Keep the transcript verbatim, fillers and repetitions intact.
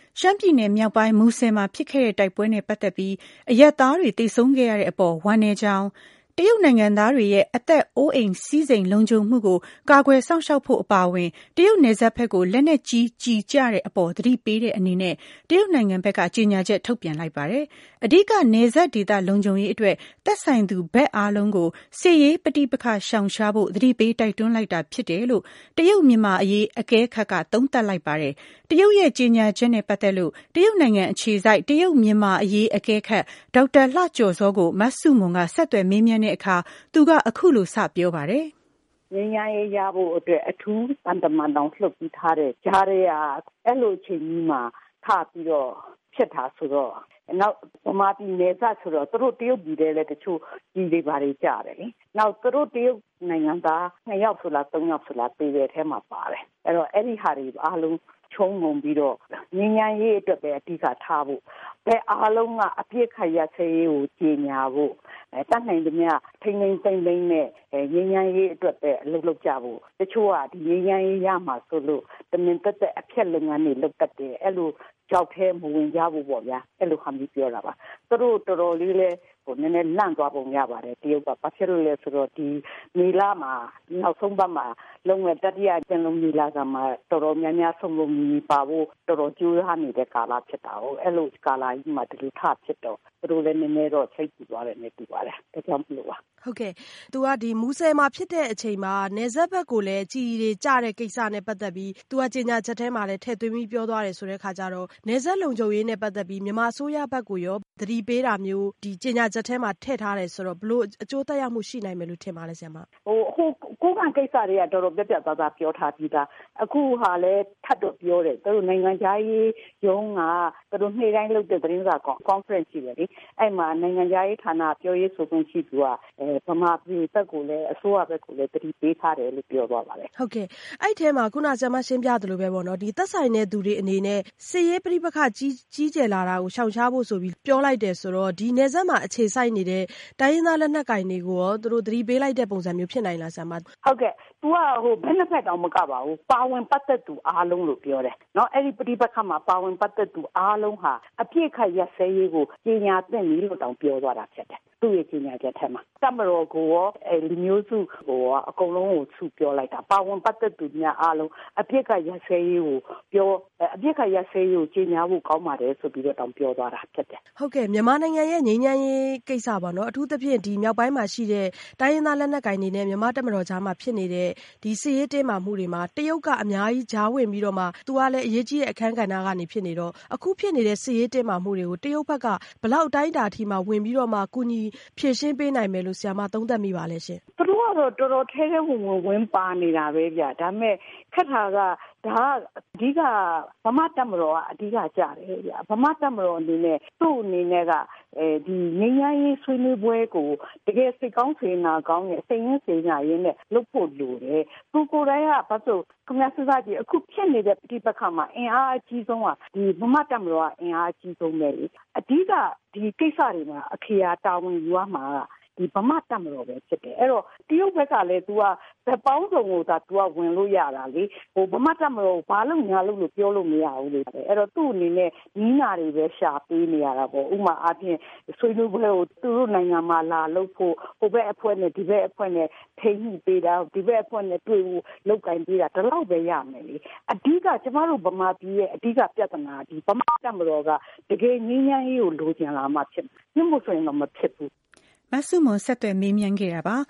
ရှမ်းပြည်နယ်မြောက်ပိုင်းမူဆယ်မှာဖြစ်ခဲ့တဲ့တိုက်ပွဲနဲ့ပတ်သက်ပြီးအရပ်သားတွေသေဆုံးခဲ့ရတဲ့အပေါ်ဝမ်းနည်းကြောင်းတရုတ်နိုင်ငံသားတွေရဲ့အသက်အိုးအိမ်စည်းစိမ်လုံခြုံမှုကိုကာကွယ်စောင့်ရှောက်ဖို့အပါအဝင်တရုတ်နယ်စပ်ဘက်ကိုလက်နက်ကြီးကြီးကျတဲ့အပေါ်သတိပေးတဲ့အနေနဲ့တရုတ်နိုင်ငံဘက်ကကြေညာချက်ထုတ်ပြန်လိုက်ပါတယ်။အဓိကနယ်စပ်ဒေသလုံခြုံရေးအတွက်သက်ဆိုင်သူဘက်အားလုံးကိုစစ်ရေးပဋိပက္ခရှောင်ရှားဖို့သတိပေးတိုက်တွန်းလိုက်တာဖြစ်တယ်လို့တရုတ်မြန်မာအရေးအကဲခတ်ကသုံးသပ်လိုက်ပါတယ်။တရုတ်ရဲ့ကြေညာချက်နဲ့ပတ်သက်လို့တရုတ်နိုင်ငံအခြေစိုက်တရုတ်မြန်မာအရေးအကဲခတ်ဒေါက်တာလှကျော်စောကိုမဆုမွန်ကဆက်သွယ်မေးမြန်းတဲ့အခါသူကအခုလိုစပြောပါတယ်။ငြိမ်းချမ်းရေးရဖို့အတွက်အထူးတန်တမန်တောင်လှုပ်ပြီးထားတဲ့ကြားရဲကအဲ့လိုအချိန်ကြီးမှာထပြီးတော့ဖြစ်တာဆိုတော့နောက်ဗမာပြည်နယ်စပ်ဆိုတော့သူတို့တရုတ်ပြည်ထဲလည်းတချို့ကြီးတွေပါတွေကြားတယ်လေနောက်သူတို့တရုတ်နိုင်ငံသားနှစ်ယောက်ဆိုလားသုံးယောက်ဆိုလားပြည်ထဲမှာပါတယ်အဲ့တော့အဲ့ဒီဟာတွေအားလုံးချုံငုံပြီးတော့ငြိမ်းချမ်းရေးအတွက်ပဲအဓိကထားဖို့ဘယ်အားလုံးကအပြစ်ခတ်ရစေးကိုကြီးညာဖို့အဲတတ်နိုင်သမျှထိမ့်သိမ့်သိမ့်သိမ့်နဲ့ငြိမ်းချမ်းရေးအတွက်ပဲအလုပ်လုပ်ကြဖို့တချို့ကဒီငြိမ်းချမ်းရေးရမှာဆိုလို့တမင်တက်တဲ့အဖြစ်လုပ်ငန်းတွေလုပ်တတ်တယ်အဲ့လိုကြောက်แท้မဝင်ကြဘူးပေါ့ဗျာအဲ့လိုဟာမျိုးပြောတာပါသူတို့တော်တော်လေးလဲဟိုနည်းနည်းလန့်သွားပုံရပါတယ်တရုတ်ကဘာဖြစ်လို့လဲဆိုတော့ဒီမေလာမှာနောက်ဆုံးပတ်မှာလုံးဝတတိယကျန်လုံးမေလာကမှာတော်တော်များများဆုံးလုံးကြီးပါဖို့တော်တော်ကြိုးစားနေတဲ့ကာလဖြစ်တာဟုတ်အဲ့လိုကာလကြီးမှာဒီလိုထဖြစ်တော့သူတို့လည်းနည်းနည်းတော့စိတ်ပူသွားတယ်နဲ့တူပါတယ်ဒါကြောင့်မလို့ပါဟုတ်ကဲ့သူကဒီမူဆယ်မှာဖြစ်တဲ့အချိန်မှာနေဆက်ဘက်ကိုလည်းကြီးတွေကြတဲ့ကိစ္စနဲ့ပတ်သက်ပြီးသူကကြေညာချက်ထဲမှာလည်းထည့်သွင်းပြီးပြောသွားတယ်ဆိုတဲ့ခါကျတော့နေဆက်လုံခြုံရေးနဲ့ပတ်သက်ပြီးမြန်မာအစိုးရဘက်ကိုရောသတိပေးတာမျိုးဒီကြေညာချက်ထဲမှာထည့်ထားတယ်ဆိုတော့ဘလို့အကျိုးသက်ရောက်မှုရှိနိုင်မယ်လို့ထင်ပါလဲဆရာမဟိုဟိုကိုကကိစ္စတွေကတော်တော်ပြပြသားသားပြောထားပြီးသားအခုဟာလည်းထပ်တော့ပြောတယ်သူတို့နိုင်ငံခြားရေးရုံးကသူတို့နေ့တိုင်းလုပ်တဲ့သတင်းစာ conference ရှိတယ်လေအဲ့မှာနိုင်ငံခြားရေးဌာနပြောရေးဆိုခွင့်ရှိသူကအဲဗမာပြည်ဘက်ကိုလည်းအစိုးရဘက်ကိုလည်းတတိပေးထားတယ်လို့ပြောသွားပါတယ်ဟုတ်ကဲ့အဲ့ထဲမှာခုနဆရာမရှင်းပြသလိုပဲပေါ့နော်ဒီသက်ဆိုင်တဲ့သူတွေအနေနဲ့စစ်ရေးပဋိပက္ခကြီးကြီးကျယ်လာတာကိုရှောင်ရှားဖို့ဆိုပြီးပြောလိုက်တယ်ဆိုတော့ဒီနယ်စပ်မှာအခြေစိုက်နေတဲ့တိုင်းရင်းသားလက်နက်ကိုင်တွေကိုရောသူတို့တတိပေးလိုက်တဲ့ပုံစံမျိုးဖြစ်နိုင်လားဆရာမဟုတ်ကဲ့ तू ကဟိုဘယ်နှစ်ဖက်တောင်မကပါဘူးပါဝင်ပတ်သက်သူအားလုံးလို့ပြောတယ်เนาะအဲ့ဒီပဋိပက္ခမှာပါဝင်ပတ်သက်သူအားလုံးဟာအပြစ်ခတ်ရက်စဲရေးကိုကြီးညာသင့်ပြီလို့တောင်ပြောသွားတာဖြစ်တယ်သူ့ရဲ့ကြီးညာချက်ထဲမှာတမတော်ကိုရောအဲလူမျိုးစုကိုရောအကုန်လုံးကိုသူပြောလိုက်တာပါဝင်ပတ်သက်သူများအားလုံးအပြစ်ခတ်ရက်စဲရေးကိုပြောအပြစ်ခတ်ရက်စဲရေးကိုကြီးညာဖို့ကောင်းပါတယ်ဆိုပြီးတော့တောင်ပြောသွားတာဖြစ်တယ်ဟုတ်ကဲ့မြန်မာနိုင်ငံရဲ့ငြိမ်းချမ်းရေးကိစ္စပါเนาะအထူးသဖြင့်ဒီမြောက်ပိုင်းမှာရှိတဲ့တိုင်းရင်းသားလက်နက်ကိုင်တွေနဲ့မြန်မာတပ်မတော်ကြားမှာဖြစ်နေတဲ့ဒီစစ်ရေးတင်းမာမှုတွေမှာတရုတ်ကအများကြီးကြားဝင်ပြီးတော့မှသူကလည်းအရေးကြီးတဲ့အခန်းကဏ္ဍကနေဖြစ်နေတော့အခုဖြစ်နေတဲ့စစ်ရေးတင်းမာမှုတွေကိုတရုတ်ဘက်ကဘလောက်အတိုင်းအတာအထိမှဝင်ပြီးတော့မှကူညီဖြည့်ရှင်းပေးနိုင်မယ်လို့ဆရာမသုံးသပ်မိပါလဲရှင်သူတို့ကတော့တော်တော်ထဲထဲဝင်ဝင်ဝင်ပါနေတာပဲဗျဒါပေမဲ့ခက်တာကဒါအဓိကဗမာတပ်မတော်ကအဓိကကြတယ်ဗျဗမာတပ်မတော်အနေနဲ့သူ့အနေနဲ့ကအဲဒီငင်းရိုင်းရေးဆွေးနွေးပွဲကိုတကယ်စိတ်ကောင်းစေနာကောင်းနဲ့စိတ်ရင်းစေနာရင်းနဲ့လုပ်ဖို့လိုတယ်သူကိုယ်တိုင်ကဘာလို့ခမစစားကြီးအခုဖြစ်နေတဲ့ပဋိပက္ခမှာအင်အားအကြီးဆုံးကဒီဗမာတပ်မတော်ကအင်အားအကြီးဆုံးပဲလေအဓိကဒီကိစ္စတွေမှာအခရာတာဝန်ယူရမှာဒီဗမာတပ်မတော်ပဲဖြစ်တယ်အဲ့တော့တရုတ်ဘက်ကလည်း तू ကဗပေါင်းစုံကိုသာ तू ကဝင်လို့ရတာလေဟိုဗမာတပ်မတော်ဘာလို့ညာလို့လို့ပြောလို့မရဘူးလေအဲ့တော့သူ့အနေနဲ့နီးနာတွေပဲရှာပေးနေရတာပေါ့ဥမာအပြင်ဆွေးနွေးပွဲကိုသူတို့နိုင်ငံမှာလာလို့ဖို့ဟိုဘက်အဖွဲ့နဲ့ဒီဘက်အဖွဲ့နဲ့ထိန်းညှိပေးတာဒီဘက်အဖွဲ့နဲ့တွေ့ဖို့လောက်ကင်ပေးတာဒီလောက်ပဲရမယ်လေအဓိကကျမတို့ဗမာပြည်ရဲ့အဓိကပြဿနာဒီဗမာတပ်မတော်ကတကယ်ငြိမ်းချမ်းရေးကိုလိုချင်လာမှဖြစ်ညှိမှုဆိုရင်တော့မဖြစ်ဘူးမဆုမွန်ဆက်သွယ်မေးမြန်းခဲ့တာပါ